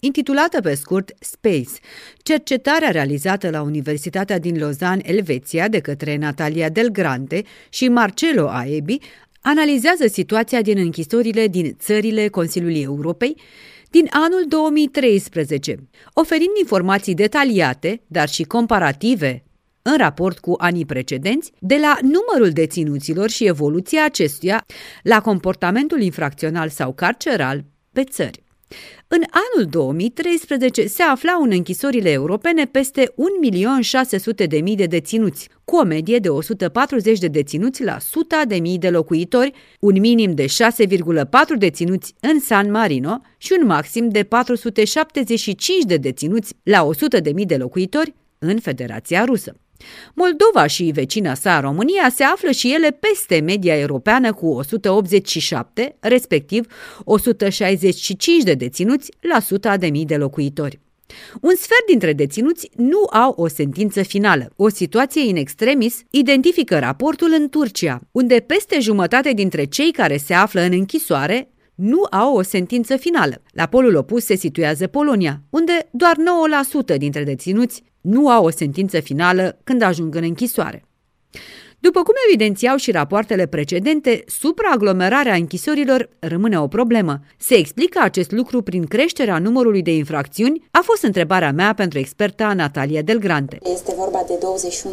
intitulată pe scurt Space. Cercetarea realizată la Universitatea din Lausanne, Elveția, de către Natalia Del Grande și Marcelo Aebi, analizează situația din închisorile din țările Consiliului Europei din anul 2013, oferind informații detaliate, dar și comparative, în raport cu anii precedenți, de la numărul deținuților și evoluția acestuia la comportamentul infracțional sau carceral pe țări. În anul 2013 se aflau în închisorile europene peste 1.600.000 de deținuți, cu o medie de 140 de deținuți la 100.000 de locuitori, un minim de 6,4 deținuți în San Marino și un maxim de 475 de deținuți la 100.000 de locuitori în Federația Rusă. Moldova și vecina sa, România, se află și ele peste media europeană cu 187, respectiv 165 de deținuți la 100.000 de locuitori. Un sfert dintre deținuți nu au o sentință finală. O situație in extremis identifică raportul în Turcia, unde peste jumătate dintre cei care se află în închisoare nu au o sentință finală. La polul opus se situează Polonia, unde doar 9% dintre deținuți nu au o sentință finală când ajung în închisoare. După cum evidențiau și rapoartele precedente, supraaglomerarea închisorilor rămâne o problemă. Se explică acest lucru prin creșterea numărului de infracțiuni? A fost întrebarea mea pentru experta Natalia Del Grande. Este vorba de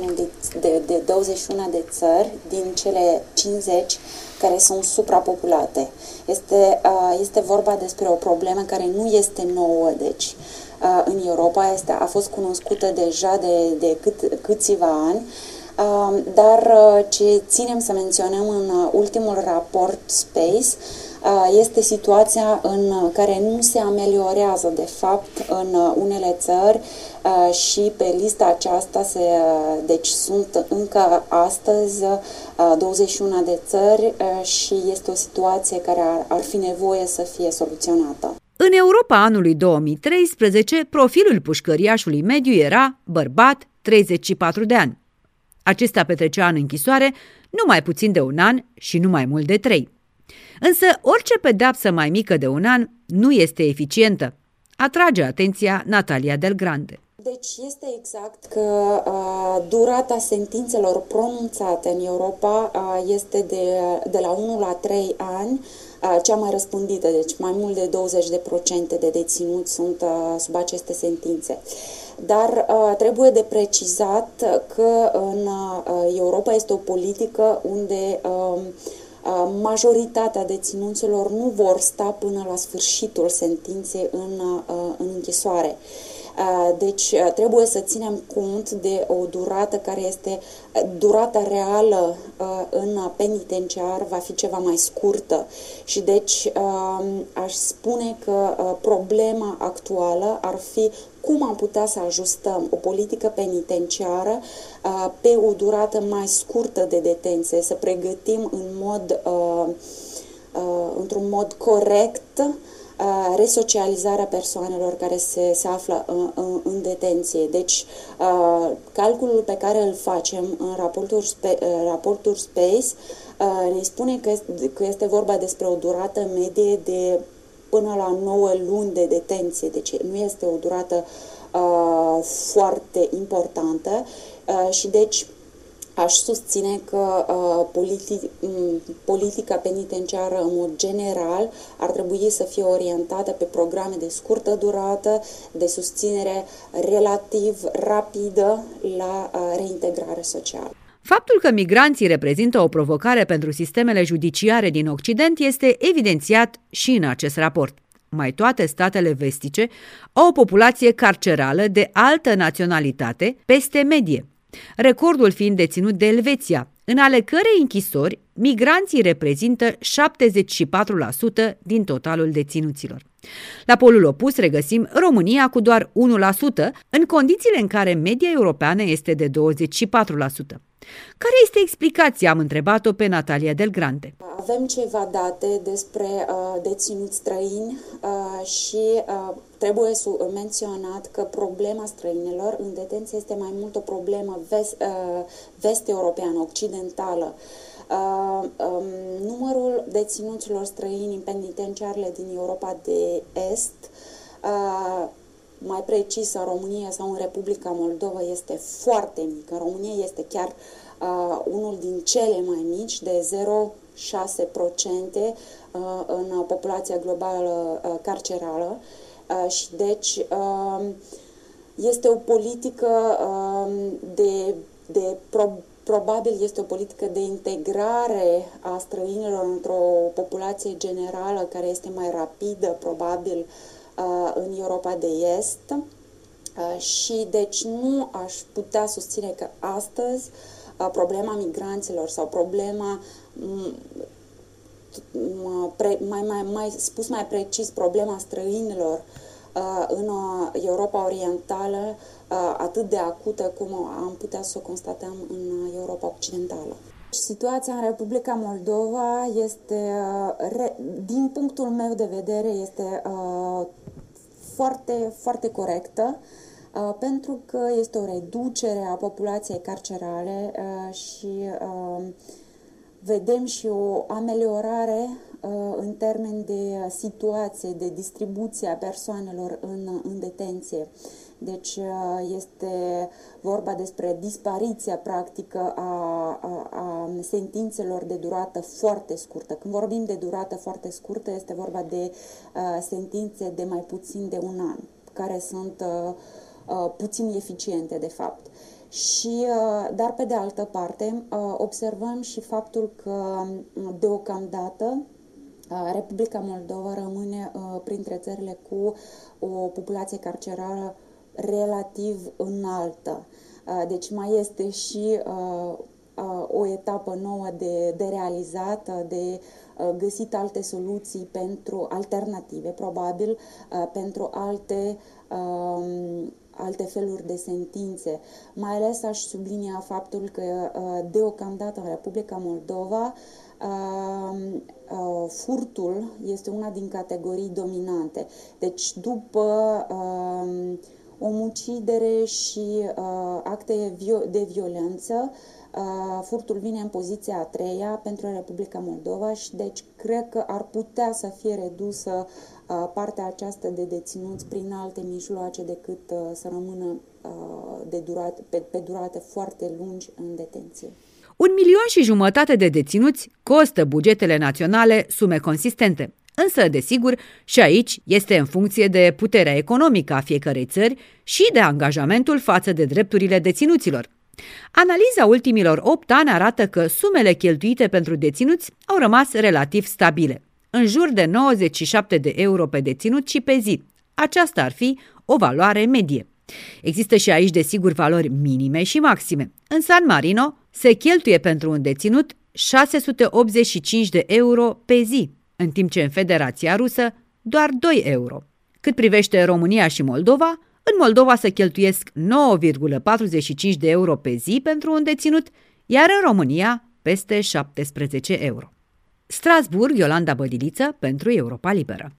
21 de țări din cele 50 care sunt suprapopulate. Este vorba despre o problemă care nu este nouă, deci în Europa a fost cunoscută deja de câțiva ani, dar ce ținem să menționăm în ultimul raport Space este situația în care nu se ameliorează, de fapt, în unele țări și pe lista aceasta deci sunt încă astăzi 21 de țări și este o situație care ar fi nevoie să fie soluționată. În Europa anului 2013, profilul pușcăriașului mediu era bărbat, 34 de ani. Acesta petrecea în închisoare nu mai puțin de un an și nu mai mult de 3. Însă orice pedeapsă mai mică de un an nu este eficientă, atrage atenția Natalia Del Grande. Deci este exact că durata sentințelor pronunțate în Europa este de la 1 la 3 ani, cea mai răspândită, deci mai mult de 20% de deținuți sunt sub aceste sentințe. Dar trebuie de precizat că în Europa este o politică unde majoritatea deținuților nu vor sta până la sfârșitul sentinței în închisoare. Deci trebuie să ținem cont de o durată care este durata reală în penitenciar va fi ceva mai scurtă și deci aș spune că problema actuală ar fi cum am putea să ajustăm o politică penitenciară pe o durată mai scurtă de detenție, să pregătim într-un mod corect resocializarea persoanelor care se află în detenție. Deci, calculul pe care îl facem în raportul Space ne spune că este vorba despre o durată medie de până la 9 luni de detenție. Deci nu este o durată foarte importantă și deci aș susține că politica penitenciară în mod general ar trebui să fie orientată pe programe de scurtă durată, de susținere relativ rapidă la reintegrare socială. Faptul că migranții reprezintă o provocare pentru sistemele judiciare din Occident este evidențiat și în acest raport. Mai toate statele vestice au o populație carcerală de altă naționalitate peste medie, recordul fiind deținut de Elveția, în ale cărei închisori migranții reprezintă 74% din totalul deținuților. La polul opus regăsim România cu doar 1%, în condițiile în care media europeană este de 24%. Care este explicația? Am întrebat-o pe Natalia Del Grande. Avem ceva date despre deținuți străini și trebuie menționat că problema străinilor în detenție este mai mult o problemă vest-europeană, occidentală. Numărul deținuților străini în penitenciarele din Europa de Est Mai precis, în România sau în Republica Moldova este foarte mic. În România este chiar unul din cele mai mici, de 0,6% în populația globală carcerală. Și deci este o politică probabil este o politică de integrare a străinilor într-o populație generală care este mai rapidă, probabil, în Europa de Est. Și deci nu aș putea susține că astăzi problema migranților sau problema, mai precis, problema străinilor în Europa Orientală atât de acută cum am putea să o constatăm în Europa Occidentală. Situația în Republica Moldova este, din punctul meu de vedere, este foarte, foarte corectă, pentru că este o reducere a populației carcerale și vedem și o ameliorare în termen de situație, de distribuție a persoanelor în detenție. Deci este vorba despre dispariția practică a sentințelor de durată foarte scurtă. Când vorbim de durată foarte scurtă, este vorba de sentințe de mai puțin de un an, care sunt puțin eficiente, de fapt. Dar pe de altă parte observăm și faptul că deocamdată Republica Moldova rămâne printre țările cu o populație carcerară relativ înaltă. Deci mai este și o etapă nouă de realizat, de găsit alte soluții alternative, probabil, pentru alte feluri de sentințe. Mai ales aș sublinia faptul că deocamdată în Republica Moldova furtul este una din categorii dominante. Deci după omucidere și acte de violență, furtul vine în poziția a treia pentru Republica Moldova și deci cred că ar putea să fie redusă partea aceasta de deținuți prin alte mijloace decât să rămână pe durate foarte lungi în detenție. 1,5 milion de deținuți costă bugetele naționale sume consistente. Însă, desigur, și aici este în funcție de puterea economică a fiecărei țări și de angajamentul față de drepturile deținuților. Analiza ultimilor 8 ani arată că sumele cheltuite pentru deținuți au rămas relativ stabile, în jur de 97 de euro pe deținut și pe zi. Aceasta ar fi o valoare medie. Există și aici, desigur, valori minime și maxime. În San Marino se cheltuie pentru un deținut 685 de euro pe zi, în timp ce în Federația Rusă doar 2 euro. Cât privește România și Moldova, în Moldova se cheltuiesc 9,45 de euro pe zi pentru un deținut, iar în România peste 17 euro. Strasbourg, Iolanda Bădiliță, pentru Europa Liberă.